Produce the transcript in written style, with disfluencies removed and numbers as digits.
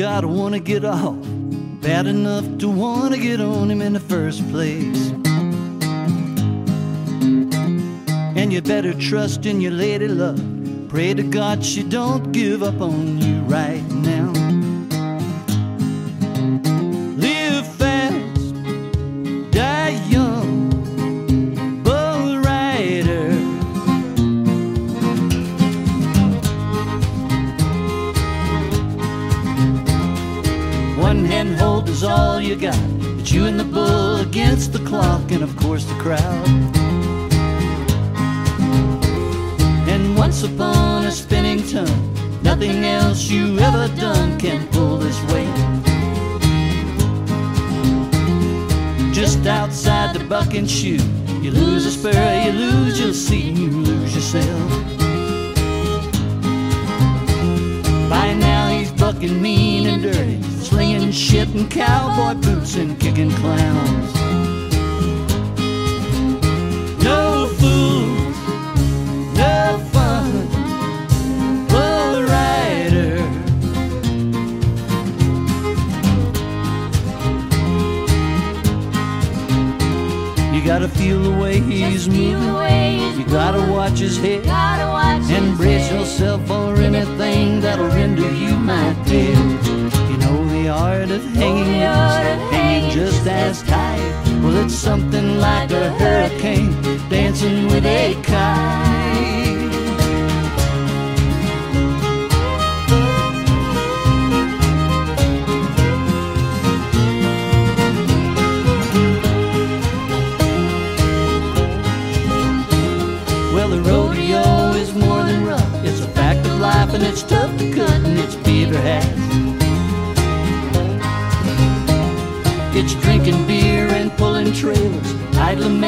gotta wanna get off, bad enough to wanna get on him in the first place. And you better trust in your lady love, pray to God she don't give up on you right now. Live fast, die young, bull rider. One hand hold is all you got, it's you and the bull against the clock and of course the crowd. And once upon a spinning tongue, nothing else you ever done can pull this weight. Just outside the buck and shoot, you lose a spur, you lose your seat, you lose yourself. By now he's bucking mean and dirty, slinging shit in cowboy boots and kicking clowns. No fools, no fun, bull rider. You gotta feel the way he's moving, you gotta watch his head, and brace yourself for anything that'll render you my dead. You know the art of hanging loose, hanging just as tight. Well, it's something like a hurricane dancing with a kite. Well, the rodeo is more than rough, it's a fact of life and it's tough to cut and it's beaver hats. It's drinking beer and pulling trailers, idling